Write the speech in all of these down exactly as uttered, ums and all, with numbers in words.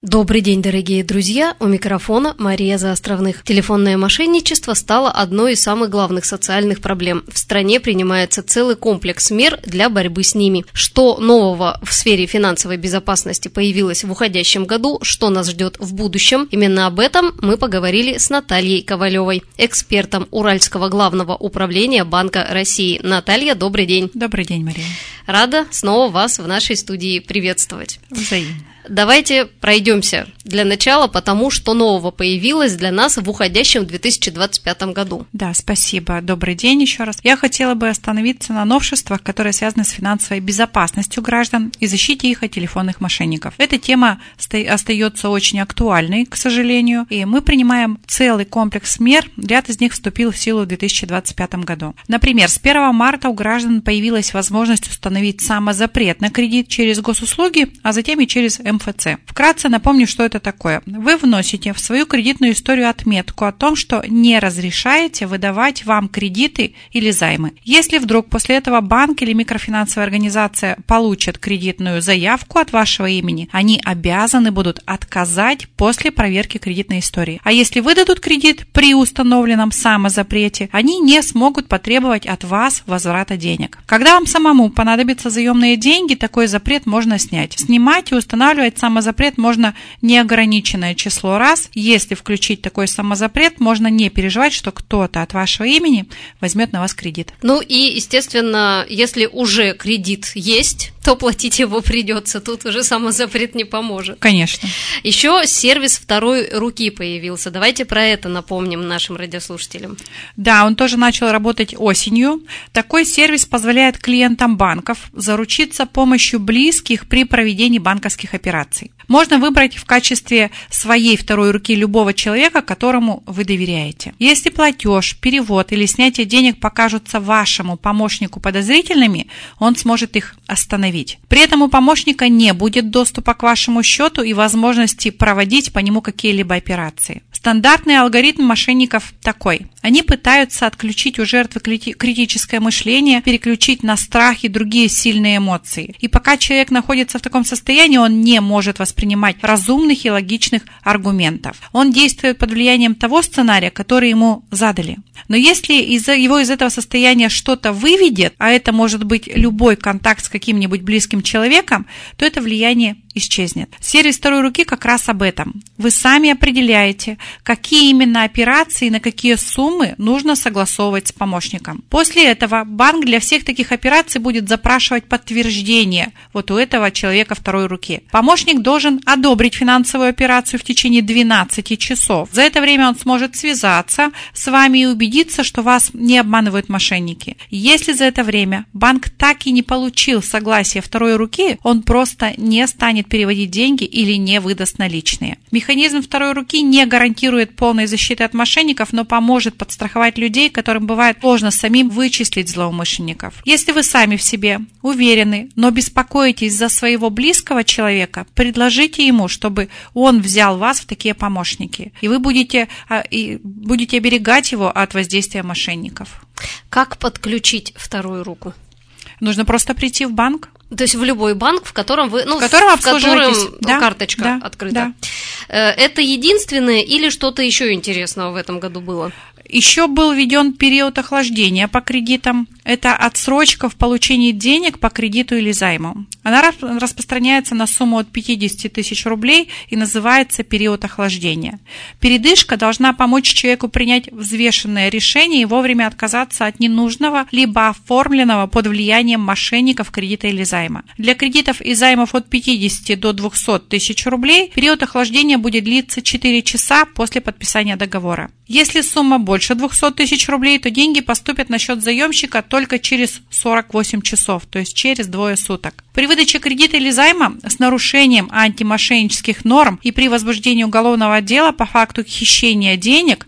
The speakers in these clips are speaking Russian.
Добрый день, дорогие друзья! У микрофона Мария Заостровных. Телефонное мошенничество стало одной из самых главных социальных проблем. В стране принимается целый комплекс мер для борьбы с ними. Что нового в сфере финансовой безопасности появилось в уходящем году, что нас ждет в будущем? Именно об этом мы поговорили с Натальей Ковалевой, экспертом Уральского главного управления Банка России. Наталья, добрый день! Добрый день, Мария! Рада снова вас в нашей студии приветствовать. Взаимно. Давайте пройдемся для начала по тому, что нового появилось для нас в уходящем две тысячи двадцать пятом году. Да, спасибо. Добрый день еще раз. Я хотела бы остановиться на новшествах, которые связаны с финансовой безопасностью граждан и защите их от телефонных мошенников. Эта тема остается очень актуальной, к сожалению, и мы принимаем целый комплекс мер. Ряд из них вступил в силу в две тысячи двадцать пятом году. Например, с первого марта у граждан появилась возможность установить самозапрет на кредит через госуслуги, а затем и через эм эф цэ. Вкратце напомню, что это такое. Вы вносите в свою кредитную историю отметку о том, что не разрешаете выдавать вам кредиты или займы. Если вдруг после этого банк или микрофинансовая организация получат кредитную заявку от вашего имени, они обязаны будут отказать после проверки кредитной истории. А если выдадут кредит при установленном самозапрете, они не смогут потребовать от вас возврата денег. Когда вам самому понадобятся заемные деньги, такой запрет можно снять. Снимать и устанавливать самозапрет можно неограниченное число раз. Если включить такой самозапрет, можно не переживать, что кто-то от вашего имени возьмет на вас кредит. Ну и, естественно, если уже кредит есть, то платить его придется. Тут уже самозапрет не поможет. Конечно. Еще сервис второй руки появился. Давайте про это напомним нашим радиослушателям. Да, он тоже начал работать осенью. Такой сервис позволяет клиентам банков заручиться помощью близких при проведении банковских операций. Можно выбрать в качестве своей второй руки любого человека, которому вы доверяете. Если платеж, перевод или снятие денег покажутся вашему помощнику подозрительными, он сможет их остановить. При этом у помощника не будет доступа к вашему счету и возможности проводить по нему какие-либо операции. Стандартный алгоритм мошенников такой. Они пытаются отключить у жертвы критическое мышление, переключить на страх и другие сильные эмоции. И пока человек находится в таком состоянии, он не может воспринимать разумных и логичных аргументов. Он действует под влиянием того сценария, который ему задали. Но если из его из этого состояния что-то выведет, а это может быть любой контакт с каким-нибудь близким человеком, то это влияние исчезнет. Сервис второй руки как раз об этом. Вы сами определяете, какие именно операции и на какие суммы нужно согласовывать с помощником. После этого банк для всех таких операций будет запрашивать подтверждение вот у этого человека второй руки. Помощник должен одобрить финансовую операцию в течение двенадцати часов. За это время он сможет связаться с вами и убедиться, что вас не обманывают мошенники. Если за это время банк так и не получил согласия второй руки, он просто не станет переводить деньги или не выдаст наличные. Механизм второй руки не гарантирует полной защиты от мошенников, но поможет подстраховать людей, которым бывает сложно самим вычислить злоумышленников. Если вы сами в себе уверены, но беспокоитесь за своего близкого человека, предложите ему, чтобы он взял вас в такие помощники, и вы будете, и будете оберегать его от воздействия мошенников. Как подключить вторую руку? Нужно просто прийти в банк. То есть в любой банк, в котором вы, ну, в котором, в котором да, карточка да, открыта. Да. Это единственное или что-то еще интересного в этом году было? Еще был введен период охлаждения по кредитам. Это отсрочка в получении денег по кредиту или займу. Она распространяется на сумму от пятидесяти тысяч рублей и называется период охлаждения. Передышка должна помочь человеку принять взвешенное решение и вовремя отказаться от ненужного, либо оформленного под влиянием мошенников кредита или займа. Для кредитов и займов от пятидесяти до двухсот тысяч рублей период охлаждения будет длиться четыре часа после подписания договора. Если сумма больше двухсот тысяч рублей, то деньги поступят на счет заемщика только через сорок восемь часов, то есть через двое суток. При выдаче кредита или займа с нарушением антимошеннических норм и при возбуждении уголовного дела по факту хищения денег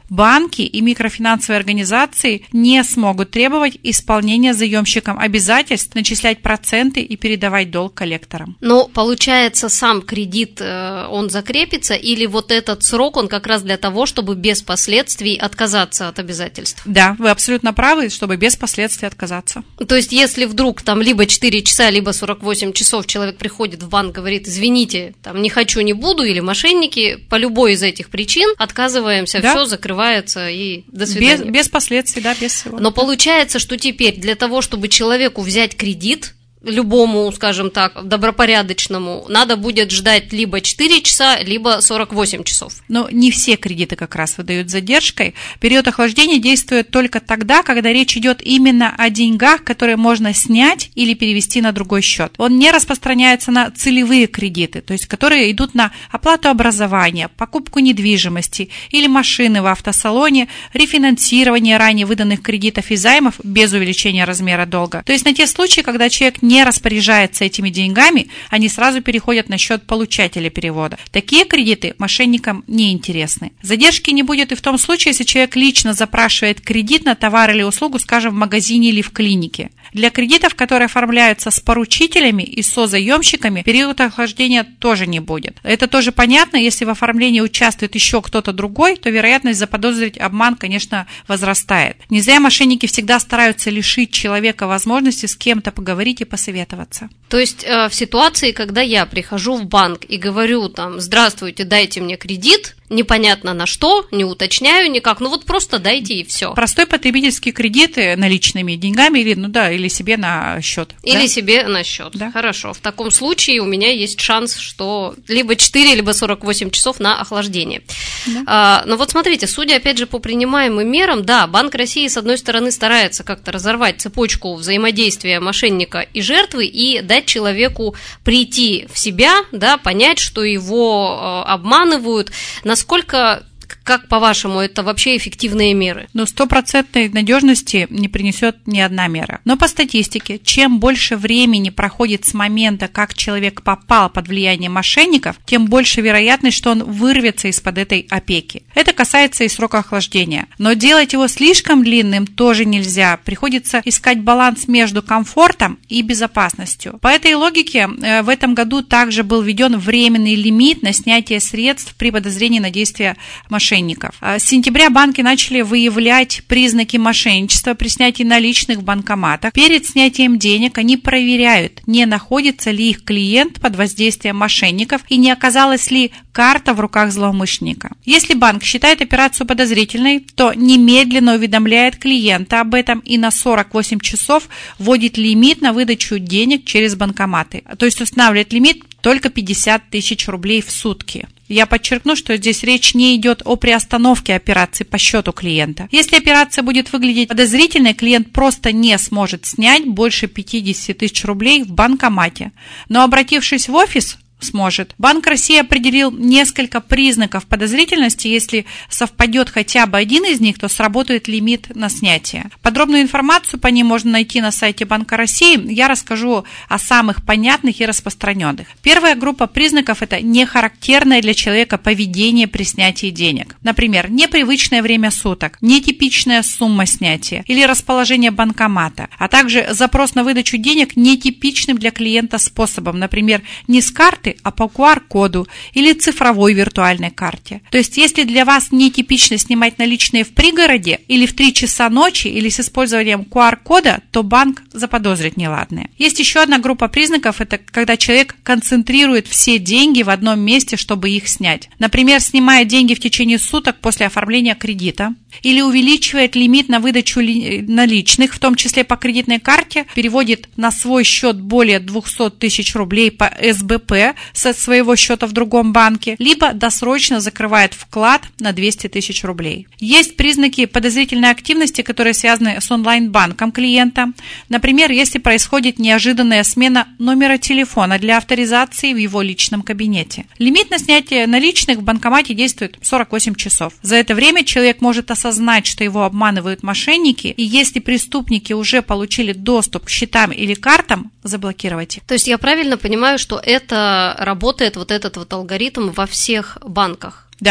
банки и микрофинансовые организации не смогут требовать исполнения заемщикам обязательств начислять проценты и передавать долг коллекторам. Но получается, сам кредит, он закрепится, или вот этот срок, он как раз для того, чтобы без последствий отказаться от обязательств? Да, вы абсолютно правы, чтобы без последствий отказаться. То есть, если вдруг там либо четыре часа, либо сорок восемь часов человек приходит в банк, говорит: извините, там не хочу, не буду, или мошенники, по любой из этих причин отказываемся, да? Все закрывается и до свидания. Без, без последствий, да, без всего. Но получается, что теперь для того, чтобы человеку взять кредит, любому, скажем так, добропорядочному, надо будет ждать либо четыре часа, либо сорок восемь часов. Но не все кредиты как раз выдают с задержкой. Период охлаждения действует только тогда, когда речь идет именно о деньгах, которые можно снять или перевести на другой счет. Он не распространяется на целевые кредиты, то есть которые идут на оплату образования, покупку недвижимости или машины в автосалоне, рефинансирование ранее выданных кредитов и займов без увеличения размера долга. То есть на те случаи, когда человек не распоряжается этими деньгами, они сразу переходят на счет получателя перевода. Такие кредиты мошенникам не интересны. Задержки не будет и в том случае, если человек лично запрашивает кредит на товар или услугу, скажем, в магазине или в клинике. Для кредитов, которые оформляются с поручителями и созаемщиками, период охлаждения тоже не будет. Это тоже понятно, если в оформлении участвует еще кто-то другой, то вероятность заподозрить обман, конечно, возрастает. Не зря мошенники всегда стараются лишить человека возможности с кем-то поговорить и посоветоваться. То есть э, в ситуации, когда я прихожу в банк и говорю там: здравствуйте, дайте мне кредит, непонятно на что, не уточняю никак, ну вот просто дайте и все. Простой потребительский кредит наличными деньгами или, ну да, или себе на счет. Или да? себе на счет. Да. Хорошо. В таком случае у меня есть шанс, что либо четыре, либо сорок восемь часов на охлаждение. Да. А, но вот смотрите, судя опять же по принимаемым мерам, да, Банк России с одной стороны старается как-то разорвать цепочку взаимодействия мошенника и жертвы и дать человеку прийти в себя, да, понять, что его э, обманывают. Насколько, как по-вашему, это вообще эффективные меры? Но стопроцентной надежности не принесет ни одна мера. Но по статистике, чем больше времени проходит с момента, как человек попал под влияние мошенников, тем больше вероятность, что он вырвется из-под этой опеки. Это касается и срока охлаждения. Но делать его слишком длинным тоже нельзя. Приходится искать баланс между комфортом и безопасностью. По этой логике в этом году также был введен временный лимит на снятие средств при подозрении на действие мошенников. С сентября банки начали выявлять признаки мошенничества при снятии наличных в банкоматах. Перед снятием денег они проверяют, не находится ли их клиент под воздействием мошенников и не оказалась ли карта в руках злоумышленника. Если банк считает операцию подозрительной, то немедленно уведомляет клиента об этом и на сорок восемь часов вводит лимит на выдачу денег через банкоматы. То есть устанавливает лимит только пятьдесят тысяч рублей в сутки. Я подчеркну, что здесь речь не идет о приостановке операции по счету клиента. Если операция будет выглядеть подозрительной, клиент просто не сможет снять больше пятьдесят тысяч рублей в банкомате. Но обратившись в офис, сможет. Банк России определил несколько признаков подозрительности. Если совпадет хотя бы один из них, то сработает лимит на снятие. Подробную информацию по ним можно найти на сайте Банка России. Я расскажу о самых понятных и распространенных. Первая группа признаков – это нехарактерное для человека поведение при снятии денег. Например, непривычное время суток, нетипичная сумма снятия или расположение банкомата, а также запрос на выдачу денег нетипичным для клиента способом, например, не с карты, а по ку ар-коду или цифровой виртуальной карте. То есть, если для вас нетипично снимать наличные в пригороде или в три часа ночи или с использованием ку ар-кода, то банк заподозрит неладное. Есть еще одна группа признаков, это когда человек концентрирует все деньги в одном месте, чтобы их снять. Например, снимая деньги в течение суток после оформления кредита или увеличивает лимит на выдачу наличных, в том числе по кредитной карте, переводит на свой счет более двести тысяч рублей по эс бэ пэ со своего счета в другом банке, либо досрочно закрывает вклад на двести тысяч рублей. Есть признаки подозрительной активности, которые связаны с онлайн-банком клиента. Например, если происходит неожиданная смена номера телефона для авторизации в его личном кабинете. Лимит на снятие наличных в банкомате действует сорок восемь часов. За это время человек может осознать, что его обманывают мошенники, и если преступники уже получили доступ к счетам или картам, заблокировать их. То есть я правильно понимаю, что это работает, вот этот вот алгоритм во всех банках? Да.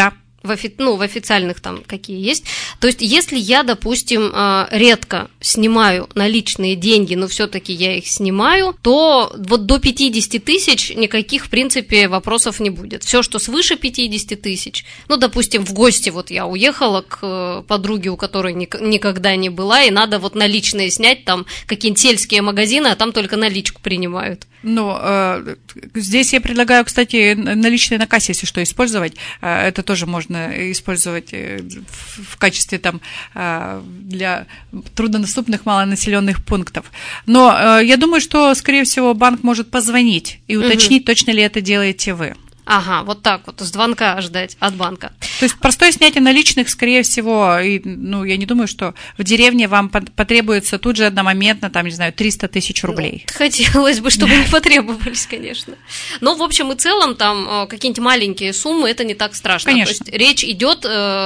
в, офи- ну, в официальных там какие есть. То есть, если я, допустим, редко снимаю наличные деньги, но все-таки я их снимаю, то вот до пятьдесят тысяч никаких, в принципе, вопросов не будет. Все, что свыше пятьдесят тысяч, ну, допустим, в гости вот я уехала к подруге, у которой никогда не была, и надо вот наличные снять, там какие-нибудь сельские магазины, а там только наличку принимают. Ну, э, здесь я предлагаю, кстати, наличные на кассе, если что, использовать. Э, это тоже можно использовать в, в качестве там э, для труднодоступных малонаселенных пунктов. Но э, я думаю, что, скорее всего, банк может позвонить и уточнить, угу. точно ли это делаете вы. Ага, вот так вот, звонка ждать от банка. То есть простое снятие наличных, скорее всего, и, ну, я не думаю, что в деревне вам потребуется тут же одномоментно, там, не знаю, триста тысяч рублей. Ну, хотелось бы, чтобы не потребовались, конечно. Но в общем и целом там какие-нибудь маленькие суммы, это не так страшно. Конечно. То есть речь идет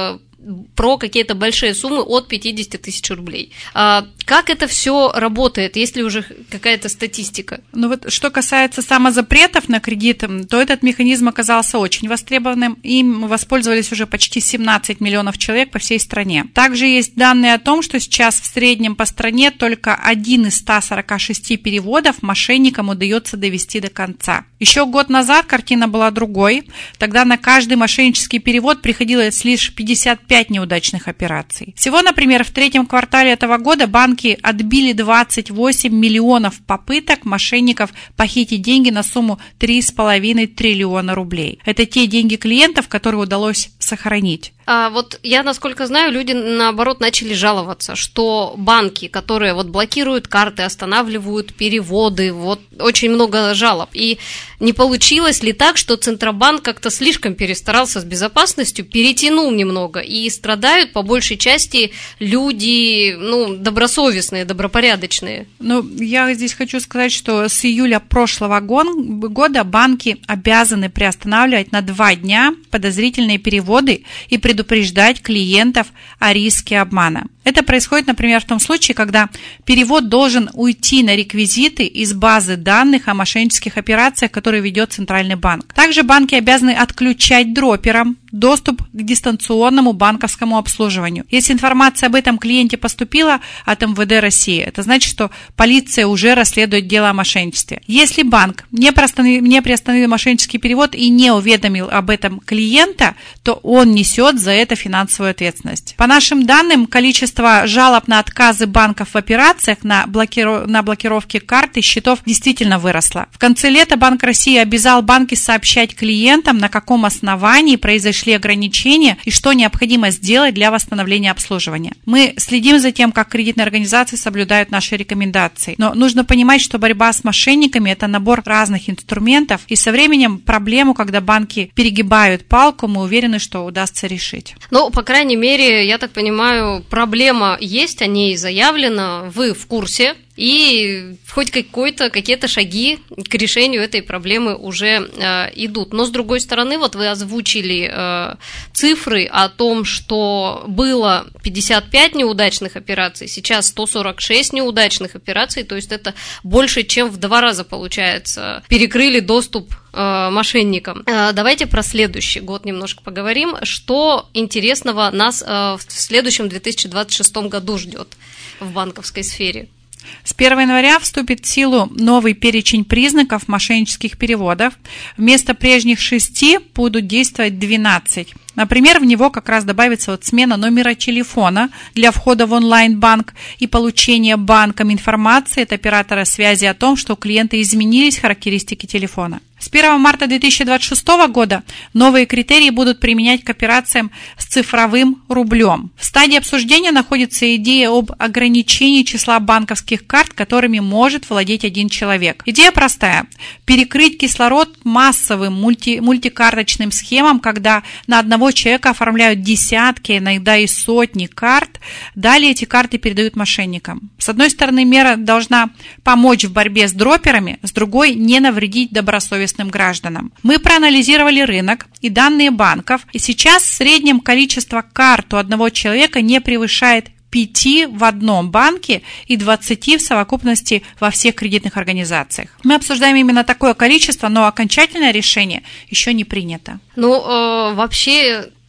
про какие-то большие суммы от пятьдесят тысяч рублей. А как это все работает? Есть ли уже какая-то статистика? Ну вот, что касается самозапретов на кредит, то этот механизм оказался очень востребованным. Им воспользовались уже почти семнадцать миллионов человек по всей стране. Также есть данные о том, что сейчас в среднем по стране только один из ста сорока шести переводов мошенникам удается довести до конца. Еще год назад картина была другой. Тогда на каждый мошеннический перевод приходилось лишь пятьдесят пять неудачных операций. Всего, например, в третьем квартале этого года банки отбили двадцать восемь миллионов попыток мошенников похитить деньги на сумму три с половиной триллиона рублей. Это те деньги клиентов, которые удалось сохранить. А вот я, насколько знаю, люди, наоборот, начали жаловаться, что банки, которые вот блокируют карты, останавливают переводы, вот очень много жалоб. И не получилось ли так, что Центробанк как-то слишком перестарался с безопасностью, перетянул немного, и страдают по большей части люди, ну, добросовестные, добропорядочные? Ну, я здесь хочу сказать, что с июля прошлого года банки обязаны приостанавливать на два дня подозрительные переводы и предупреждать клиентов о риске обмана. Это происходит, например, в том случае, когда перевод должен уйти на реквизиты из базы данных о мошеннических операциях, которые ведет Центральный банк. Также банки обязаны отключать дроперам доступ к дистанционному банковскому обслуживанию. Если информация об этом клиенте поступила от эм вэ дэ России, это значит, что полиция уже расследует дело о мошенничестве. Если банк не приостановил, не приостановил мошеннический перевод и не уведомил об этом клиента, то он несет за это финансовую ответственность. По нашим данным, количество жалоб на отказы банков в операциях на, блокиров... на блокировке карт и счетов действительно выросло. В конце лета Банк России обязал банки сообщать клиентам, на каком основании произошли ограничения и что необходимо сделать для восстановления обслуживания. Мы следим за тем, как кредитные организации соблюдают наши рекомендации. Но нужно понимать, что борьба с мошенниками – это набор разных инструментов, и со временем проблему, когда банки перегибают палку, мы уверены, что удастся решить. Ну, по крайней мере, я так понимаю, проблема есть, о ней заявлено, вы в курсе, и хоть какой-то, какие-то шаги к решению этой проблемы уже э, идут. Но, с другой стороны, вот вы озвучили э, цифры о том, что было пятьдесят пять неудачных операций, сейчас сто сорок шесть неудачных операций, то есть это больше, чем в два раза, получается, перекрыли доступ э, мошенникам. Э, давайте про следующий год немножко поговорим. Что интересного нас э, в следующем две тысячи двадцать шестом году ждет в банковской сфере? С первого января вступит в силу новый перечень признаков мошеннических переводов. Вместо прежних шести будут действовать двенадцать. Например, в него как раз добавится вот смена номера телефона для входа в онлайн-банк и получения банком информации от оператора связи о том, что у клиента изменились характеристики телефона. С первого марта две тысячи двадцать шестого года новые критерии будут применять к операциям с цифровым рублем. В стадии обсуждения находится идея об ограничении числа банковских карт, которыми может владеть один человек. Идея простая – перекрыть кислород массовым мульти- мультикарточным схемам, когда на одного человека оформляют десятки, иногда и сотни карт. Далее эти карты передают мошенникам. С одной стороны, мера должна помочь в борьбе с дроперами, с другой – не навредить добросовестным гражданам. Мы проанализировали рынок и данные банков, и сейчас в среднем количество карт у одного человека не превышает пяти в одном банке и двадцати в совокупности во всех кредитных организациях. Мы обсуждаем именно такое количество, но окончательное решение еще не принято. Ну, э, вообще,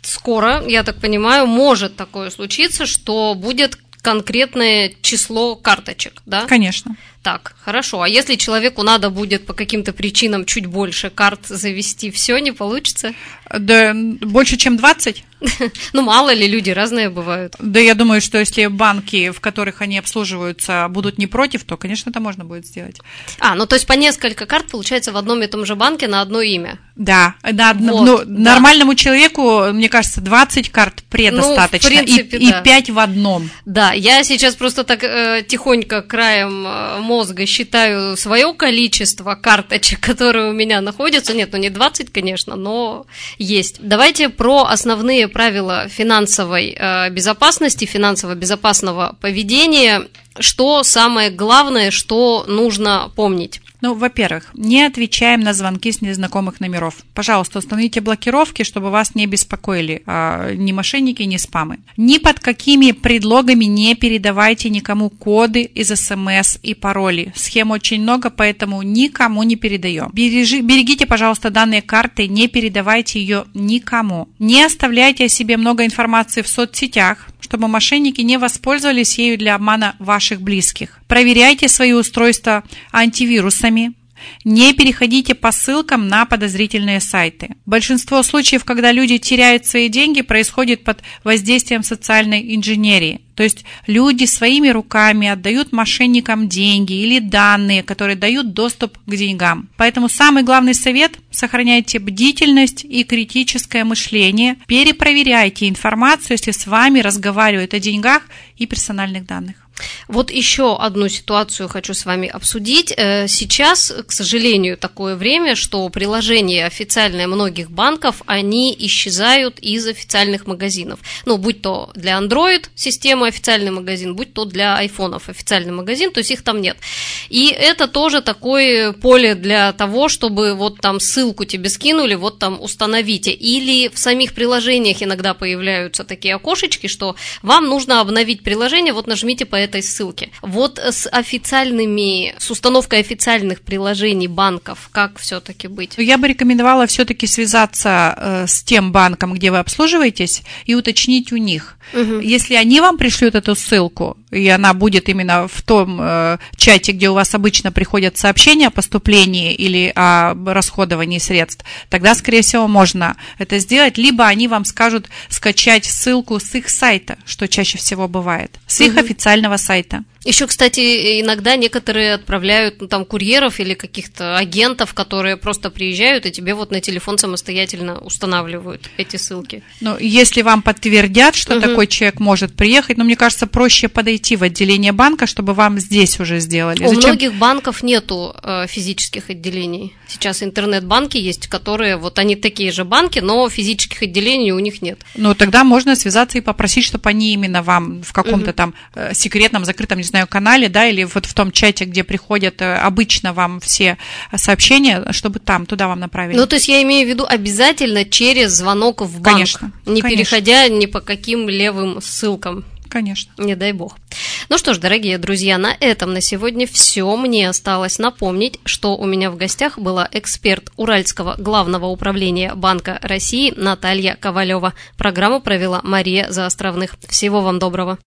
скоро, я так понимаю, может такое случиться, что будет конкретное число карточек, да? Конечно. Так, хорошо. А если человеку надо будет по каким-то причинам чуть больше карт завести, все не получится? Да, больше, чем двадцать? Ну, мало ли, люди разные бывают. Да, я думаю, что если банки, в которых они обслуживаются, будут не против, то, конечно, это можно будет сделать. А, ну то есть по несколько карт, получается, в одном и том же банке на одно имя? Да, на, вот, ну, да. Нормальному человеку, мне кажется, двадцать карт предостаточно, ну, в принципе, и, да. и пять в одном. Да, я сейчас просто так э, тихонько краем э, мозга считаю свое количество карточек, которые у меня находятся. Нет, ну не двадцать, конечно, но есть. Давайте про основные правила финансовой э, безопасности, финансово-безопасного поведения. Что самое главное, что нужно помнить? Ну, во-первых, не отвечаем на звонки с незнакомых номеров. Пожалуйста, установите блокировки, чтобы вас не беспокоили а, ни мошенники, ни спамы. Ни под какими предлогами не передавайте никому коды из СМС и пароли. Схем очень много, поэтому никому не передаем. Бережи, берегите, пожалуйста, данные карты, не передавайте ее никому. Не оставляйте о себе много информации в соцсетях, чтобы мошенники не воспользовались ею для обмана ваших близких. Проверяйте свои устройства антивирусами. Не переходите по ссылкам на подозрительные сайты. Большинство случаев, когда люди теряют свои деньги, происходит под воздействием социальной инженерии. То есть люди своими руками отдают мошенникам деньги или данные, которые дают доступ к деньгам. Поэтому самый главный совет – сохраняйте бдительность и критическое мышление. Перепроверяйте информацию, если с вами разговаривают о деньгах и персональных данных. Вот еще одну ситуацию хочу с вами обсудить. Сейчас, к сожалению, такое время, что приложения официальные многих банков, они исчезают из официальных магазинов. Ну, будь то для Android системы официальный магазин, будь то для айфонов официальный магазин, то есть их там нет. И это тоже такое поле для того, чтобы вот там ссылку тебе скинули, вот там установите. Или в самих приложениях иногда появляются такие окошечки, что вам нужно обновить приложение, вот нажмите по этой ссылке. Вот с официальными, с установкой официальных приложений банков, как все-таки быть? Я бы рекомендовала все-таки связаться э, с тем банком, где вы обслуживаетесь, и уточнить у них. Угу. Если они вам пришлют эту ссылку, и она будет именно в том э, чате, где у вас обычно приходят сообщения о поступлении или о расходовании средств, тогда, скорее всего, можно это сделать. Либо они вам скажут скачать ссылку с их сайта, что чаще всего бывает, с их угу. официального сайта. Еще, кстати, иногда некоторые отправляют ну, там курьеров или каких-то агентов, которые просто приезжают и тебе вот на телефон самостоятельно устанавливают эти ссылки. Ну, если вам подтвердят, что угу. такой человек может приехать, ну, мне кажется, проще подойти в отделение банка, чтобы вам здесь уже сделали. У Зачем? многих банков нету э, физических отделений. Сейчас интернет-банки есть, которые, вот они такие же банки, но физических отделений у них нет. Ну, тогда можно связаться и попросить, чтобы они именно вам в каком-то угу. там э, секретном, закрытом, не знаю, канале, да, или вот в том чате, где приходят обычно вам все сообщения, чтобы там, туда вам направили. Ну, то есть я имею в виду обязательно через звонок в банк, конечно, не конечно. переходя ни по каким левым ссылкам. Конечно. Не дай бог. Ну что ж, дорогие друзья, на этом на сегодня все. Мне осталось напомнить, что у меня в гостях была эксперт Уральского главного управления Банка России Наталья Ковалева. Программу провела Мария Заостровных. Всего вам доброго.